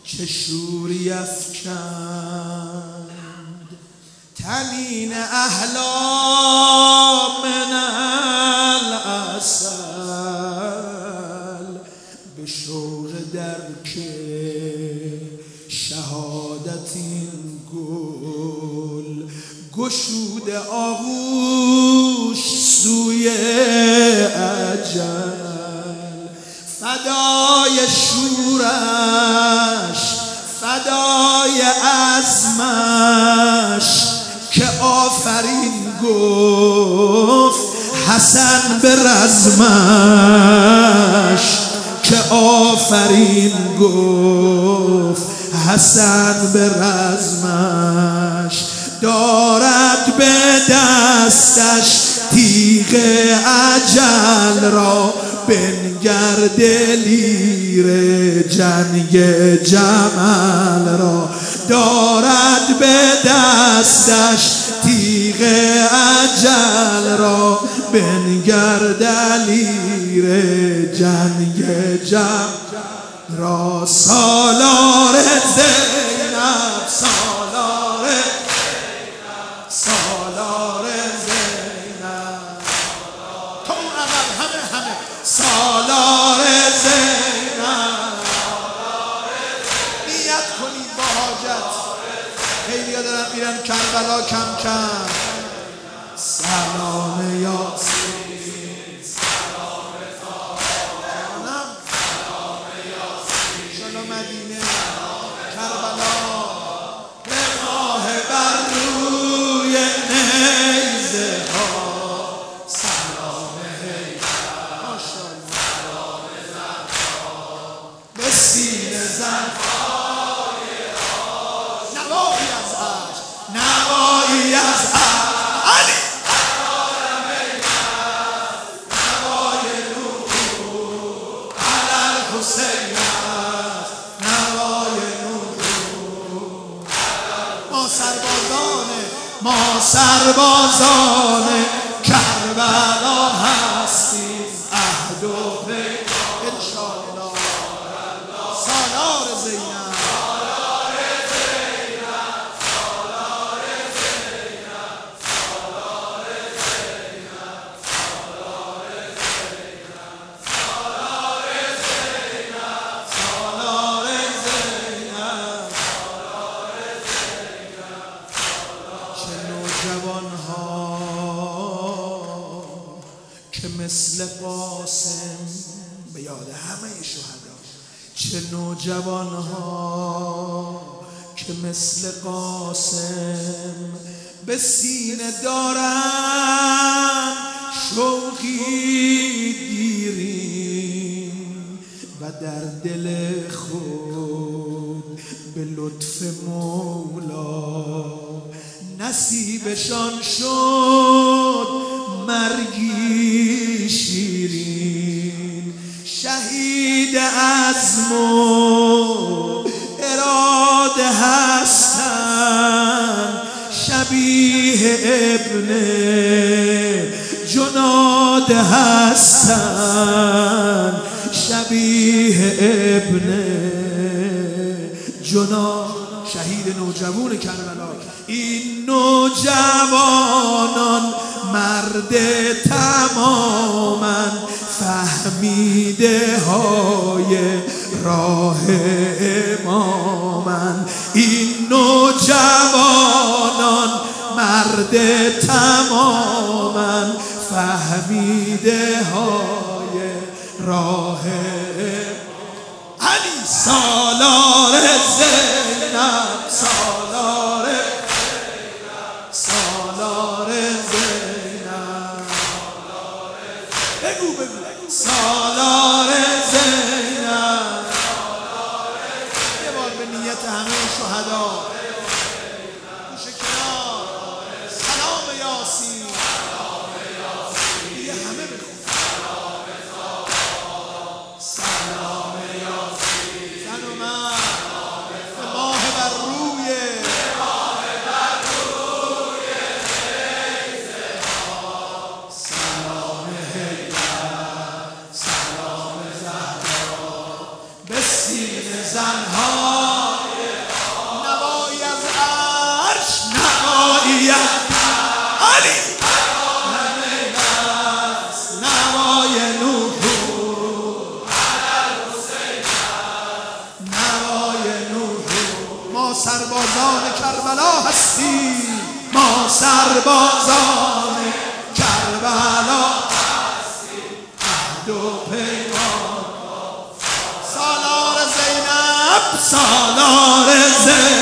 که شوری افکند تنین احلام من العسل به شوق درک شهادت این گل گشود آغوش سوی اجل فدای شورش فدای عزمش که آفرین گفت حسن به رزمش که آفرین گفت حسن به رزمش دارد به دستش تیغ اجل را بنگر دلیر جنگ جمل را دارد به دستش تیغ اجل را بنگر دلیر جنگ جمل را سالار زینب سالار زینب تو اون عقب همه سالار زینب نیت کنید با حاجت خیلی ها دارن میرن کربلا کم کم سلام یاسین سلام تارانم سلام یاسین شلو مدینه کربلا ماه بر روی نیزه ها سلام حیدر سلام زهرا به سینه زنهای نوایی از عشق نوایی از علی نوای نور علی الحسین نوای نور ما سربازان کربلا هستیم عهد و پیمان انشاءالله سالار زینب که مثل قاسم به یاد همه شهدا چه نوجوان ها که مثل قاسم به سینه دارن شوقی دیرین و در دل خود به لطف مولا نصیبشان شد مرگی شیرین شهید عزم و اراده هستند شبیه ابن جناد هستند شبیه ابن جناد شهید نوجوان کربلا این نوجوانان مرد تماما فهمیده های راه امامن این نوجوانان مرد تماما فهمیده های راه علی سالار زینب سالار زینب بگو سالار زینب یه بار به نیت همه شهدا گوشه کنار سلام یاسین یه همه بخون سلام یاسین زن و مرد به ماه بر روی زنها سربازان کربلا عهد و پیمان. سالار زینب، سالار زینب،